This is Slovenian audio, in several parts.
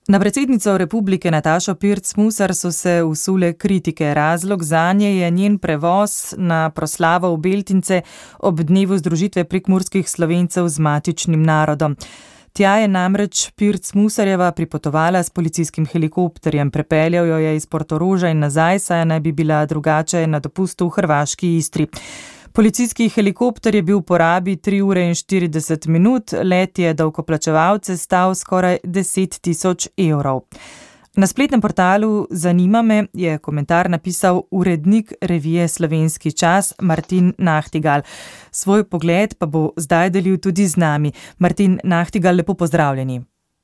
Na predsednico republike Natašo Pirc Musar so se usule kritike. Razlog zanje je njen prevoz na proslavo v Beltince ob dnevu združitve prekmurskih Slovencev z matičnim narodom. Tja je namreč Pirc Musarjeva pripotovala s policijskim helikopterjem. Prepeljal jo je iz Portoroža in nazaj, saj naj bi bila drugače na dopustu v hrvaški Istri. Policijski helikopter je bil v porabi 3 ure in 40 minut, let je davkoplačevalce stal skoraj 10.000 evrov. Na spletnem portalu Zanima me je komentar napisal urednik revije Slovenski čas Martin Nahtigal. Svoj pogled pa bo zdaj delil tudi z nami. Martin Nahtigal, lepo pozdravljeni.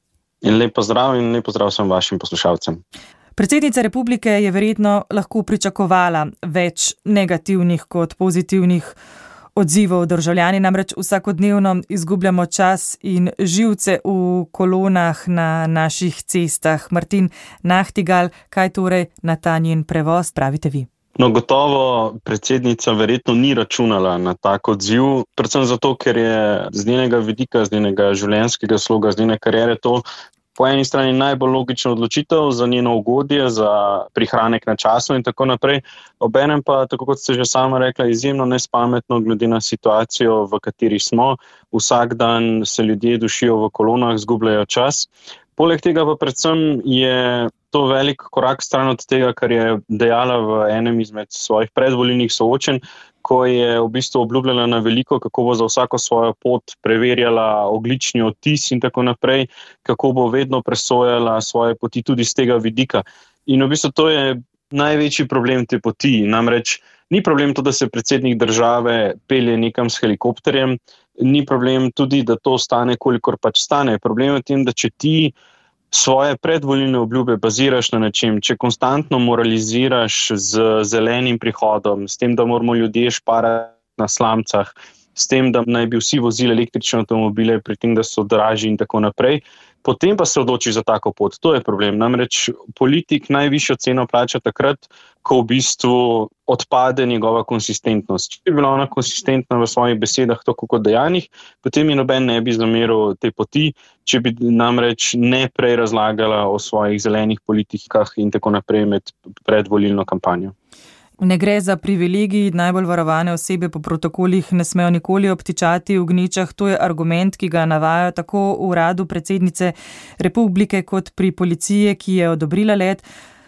In lep pozdrav vsem vašim poslušalcem. Predsednica republike je verjetno lahko pričakovala več negativnih kot pozitivnih odzivov. Državljani namreč vsakodnevno izgubljamo čas in živce v kolonah na naših cestah. Martin Nahtigal, kaj torej na ta njen prevoz pravite vi? No, gotovo predsednica verjetno ni računala na tak odziv, predvsem zato, ker je z njenega vidika, z njenega življenjskega sloga, z njene kariere to po eni strani najbolj logična odločitev za njeno ugodje, za prihranek na času in tako naprej. Obenem pa, tako kot ste že sama rekla, izjemno nespametno glede na situacijo, v kateri smo. Vsak dan se ljudje dušijo v kolonah, izgubljajo čas. Poleg tega pa predvsem je to velik korak stran od tega, kar je dejala v enem izmed svojih predvolilnih soočenj, ko je v bistvu obljubljala na veliko, kako bo za vsako svojo pot preverjala ogljični odtis in tako naprej, kako bo vedno presojala svoje poti tudi z tega vidika. In v bistvu to je največji problem te poti. Namreč ni problem to, da se predsednik države pelje nekam s helikopterjem, ni problem tudi, da to stane, kolikor pač stane. Problem je v tem, da če ti svoje predvolilne obljube baziraš na nečem, če konstantno moraliziraš z zelenim prihodom, s tem, da moramo ljudje šparati na slamcah, s tem, da naj bi vsi vozili električne avtomobile, pri tem, da so dražji in tako naprej, potem pa se odločiš za tako pot. To je problem. Namreč politik najvišjo ceno plača takrat, ko v bistvu odpade njegova konsistentnost. Če bi bila ona konsistentna v svojih besedah, tako kot dejanjih, potem je noben ne bi zameril te poti, če bi namreč ne prej razlagala o svojih zelenih politikah in tako naprej med predvolilno kampanjo. Ne gre za privilegij, najbolj varovane osebe po protokolih ne smejo nikoli obtičati v gnečah. To je argument, ki ga navajajo tako v uradu predsednice republike kot pri policiji, ki je odobrila let.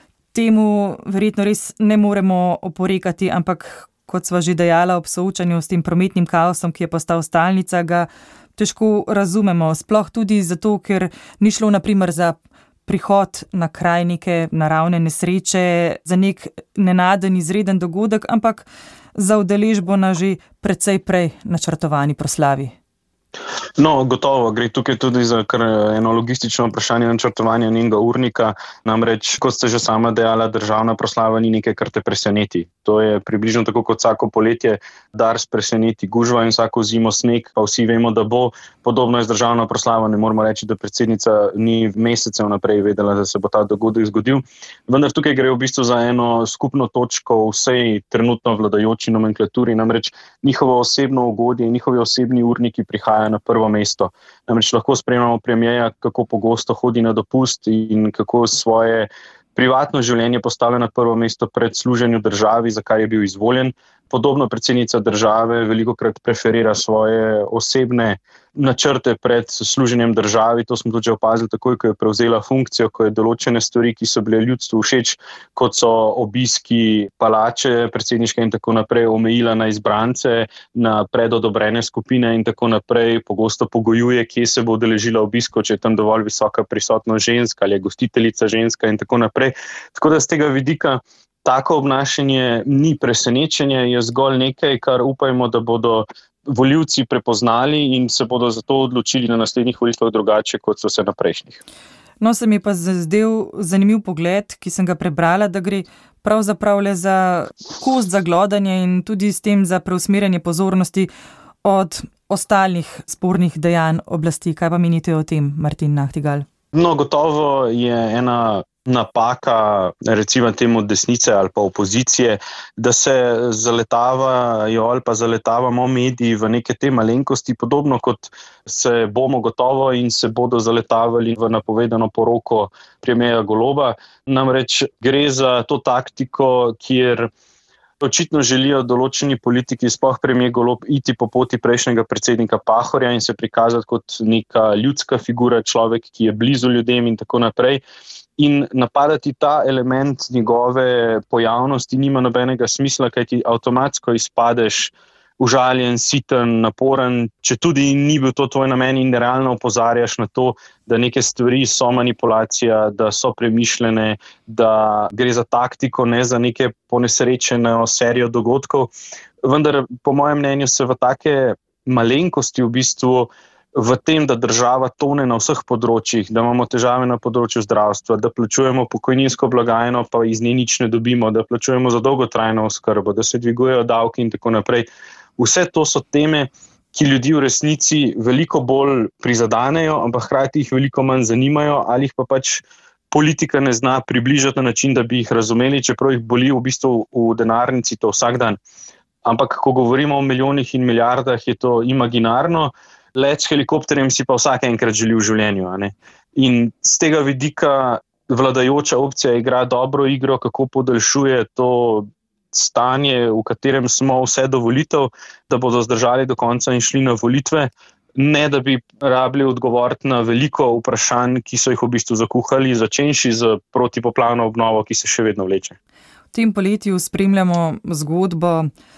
Temu verjetno res ne moremo oporekati, ampak kot sva že dejala ob soočanju s tem prometnim kaosom, ki je postal stalnica, ga težko razumemo. Sploh tudi zato, ker ni šlo na primer za prihod na kraj neke naravne nesreče, za nek nenaden izreden dogodek, ampak za udeležbo na že precej prej načrtovani proslavi. No, gotovo, gre tukaj tudi za kar eno logistično vprašanje načrtovanja njenega urnika. Namreč, kot ste že sama dejala, državna proslava ni nekaj, kar te preseneti. To je približno tako kot vsako poletje Dars preseneti gužva in vsako zimo sneg, pa vsi vemo, da bo. Podobno je z državno proslavo, ne moramo reči, da predsednica ni mesecev naprej vedela, da se bo ta dogodek zgodil. Vendar tukaj gre v bistvu za eno skupno točko vsej trenutno vladajoči nomenklaturi, namreč njihovo osebno ugodje in njihovi osebni urniki prihajajo na prvo mesto. Namreč lahko spremljamo premierja, kako pogosto hodi na dopust in kako svoje privatno življenje postavlja na prvo mesto pred služenju državi, za kar je bil izvoljen. Podobno predsednica države velikokrat preferira svoje osebne načrte pred služenjem državi. To smo tudi že opazili takoj, ko je prevzela funkcijo, ko je določene stvari, ki so bile ljudstvu všeč, kot so obiski palače predsedniške in tako naprej, omejila na izbrance, na predodobrene skupine in tako naprej. Pogosto pogojuje, kje se bo udeležila obiskov, če je tam dovolj visoka prisotnost žensk ali je gostiteljica ženska in tako naprej. Tako da z tega vidika tako obnašanje ni presenečenje, je zgolj nekaj, kar upajmo, da bodo volivci prepoznali in se bodo zato odločili na naslednjih volitvah drugače, kot so se na prejšnjih. No, se mi pa zdel zanimiv pogled, ki sem ga prebrala, da gre pravzaprav le za kost za glodanje in tudi s tem za preusmerjanje pozornosti od ostalih spornih dejanj oblasti. Kaj pa menite o tem, Martin Nahtigal? No, gotovo je ena napaka, recimo temu desnice ali pa opozicije, da se zaletavajo ali pa zaletavamo mediji v neke te malenkosti, podobno kot se bomo gotovo in se bodo zaletavali v napovedano poroko premierja Goloba. Namreč gre za to taktiko, kjer očitno želijo določeni politiki, sploh premier Golob, iti po poti prejšnjega predsednika Pahorja in se prikazati kot neka ljudska figura, človek, ki je blizu ljudem in tako naprej. In napadati ta element njegove pojavnosti nima nobenega smisla, kajti avtomatsko izpadeš užaljen, siten, naporen, če tudi ni bil to tvoj namen in realno opozarjaš na to, da neke stvari so manipulacija, da so premišljene, da gre za taktiko, ne za neke ponesrečeno serijo dogodkov. Vendar, po mojem mnenju, se v take malenkosti v bistvu v tem, da država tone na vseh področjih, da imamo težave na področju zdravstva, da plačujemo pokojninsko blagajno, pa iz nje nič ne dobimo, da plačujemo za dolgotrajno oskrbo, da se dvigujejo davki in tako naprej. Vse to so teme, ki ljudi v resnici veliko bolj prizadanejo, ampak hkrati jih veliko manj zanimajo ali jih pa pač politika ne zna približati na način, da bi jih razumeli, čeprav jih boli v bistvu v denarnici to vsak dan. Ampak ko govorimo o milijonih in milijardah, je to imaginarno. Let s helikopterjem si pa vsak enkrat želi v življenju. In z tega vidika vladajoča opcija igra dobro igro, kako podaljšuje to stanje, v katerem smo vse do volitev, da bodo zdržali do konca in šli na volitve, ne da bi rabili odgovoriti na veliko vprašanj, ki so jih v bistvu zakuhali, začenši z protipoplavno obnovo, ki se še vedno vleče. V tem poletju spremljamo zgodbo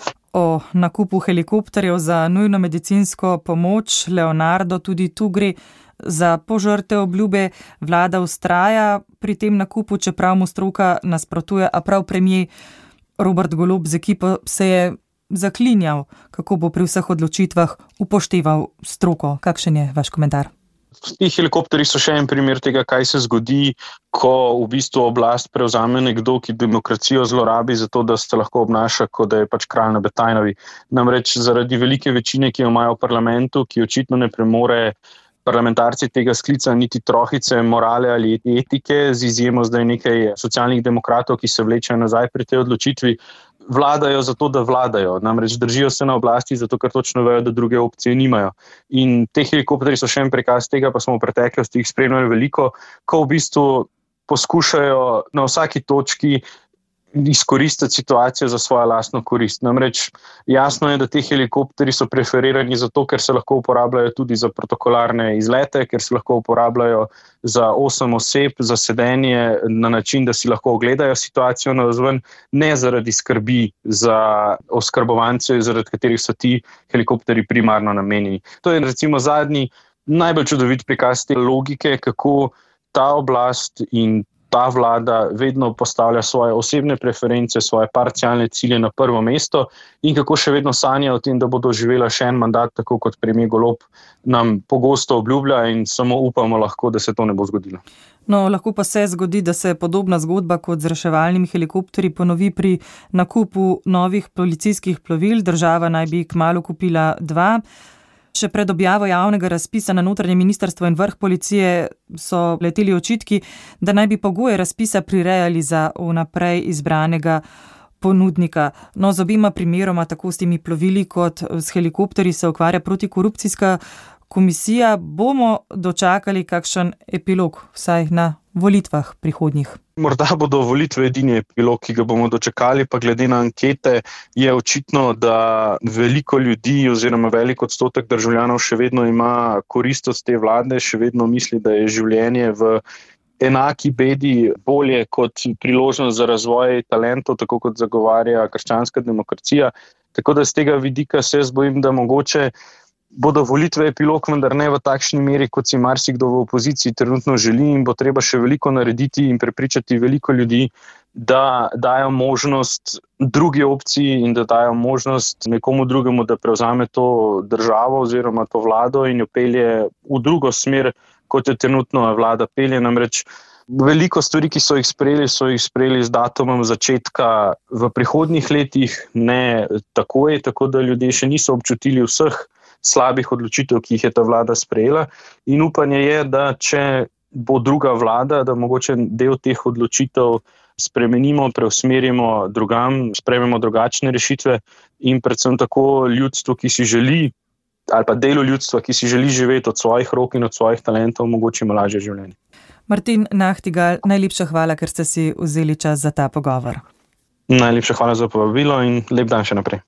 o nakupu helikopterjev za nujno medicinsko pomoč. Leonardo, tudi tu gre za požrte obljube. Vlada vztraja pri tem nakupu, čeprav mu stroka nasprotuje, a prav premier Robert Golob z ekipo se je zaklinjal, kako bo pri vseh odločitvah upošteval stroko. Kakšen je vaš komentar? Ti helikopteri so še en primer tega, kaj se zgodi, ko v bistvu oblast prevzame nekdo, ki demokracijo zlorabi zato, da se lahko obnaša, kot da je pač kralj na Betajnovi. Namreč zaradi velike večine, ki jo imajo v parlamentu, ki očitno ne premore parlamentarci tega sklica niti trohice morale ali etike, z izjemo zdaj nekaj socialnih demokratov, ki se vlečejo nazaj pri tej odločitvi, vladajo zato, da vladajo. Namreč držijo se na oblasti zato, ker točno vejo, da druge opcije nimajo. In te helikopteri so še en prikaz tega, pa smo v preteklosti jih spremljali veliko, ko v bistvu poskušajo na vsaki točki izkoristiti situacijo za svojo lastno korist. Namreč jasno je, da te helikopteri so preferirani zato, ker se lahko uporabljajo tudi za protokolarne izlete, ker se lahko uporabljajo za 8 oseb, za sedenje na način, da si lahko ogledajo situacijo navzven, ne zaradi skrbi za oskrbovance, zaradi katerih so ti helikopteri primarno namenjeni. To je recimo zadnji najbolj čudovit prikaz te logike, kako ta oblast in ta vlada vedno postavlja svoje osebne preference, svoje parcialne cilje na prvo mesto in kako še vedno sanja o tem, da bodo živela še en mandat, tako kot premier Golob nam pogosto obljublja in samo upamo lahko, da se to ne bo zgodilo. No, lahko pa se zgodi, da se podobna zgodba kot z reševalnimi helikopterji ponovi pri nakupu novih policijskih plovil. Država naj bi kmalu kupila 2. Še pred objavo javnega razpisa na notranje ministrstvo in vrh policije so leteli očitki, da naj bi pogoje razpisa prirejali za vnaprej izbranega ponudnika. No, z obima primeroma, tako s temi plovili kot s helikopterji, se ukvarja protikorupcijska komisija. Bomo dočakali kakšen epilog, vsaj na volitvah prihodnjih? Morda bodo volitve edini epilog, ki ga bomo dočakali, pa glede na ankete je očitno, da veliko ljudi oziroma velik odstotek državljanov še vedno ima korist od te vlade, še vedno misli, da je življenje v enaki bedi bolje kot priložnost za razvoj talentov, tako kot zagovarja krščanska demokracija. Tako da z tega vidika se jaz bojim, da mogoče bodo volitve epilog, vendar ne v takšni meri, kot si marsikdo v opoziciji trenutno želi, in bo treba še veliko narediti in prepričati veliko ljudi, da dajo možnost drugi opciji in da dajo možnost nekomu drugemu, da prevzame to državo oziroma to vlado in jo pelje v drugo smer, kot je trenutno vlada pelje. Namreč veliko stvari, ki so jih sprejeli z datumom začetka v prihodnjih letih, ne takoj, tako da ljudje še niso občutili vseh slabih odločitev, ki jih je ta vlada sprejela. In upanje je, da če bo druga vlada, da mogoče del teh odločitev spremenimo, preusmerimo drugam, sprejmemo drugačne rešitve in predvsem tako ljudstvo, ki si želi, ali pa delu ljudstva, ki si želi živeti od svojih rok in od svojih talentov, omogočimo lažje življenje. Martin Nahtigal, najlepša hvala, ker ste si vzeli čas za ta pogovor. Najlepša hvala za povabilo in lep dan še naprej.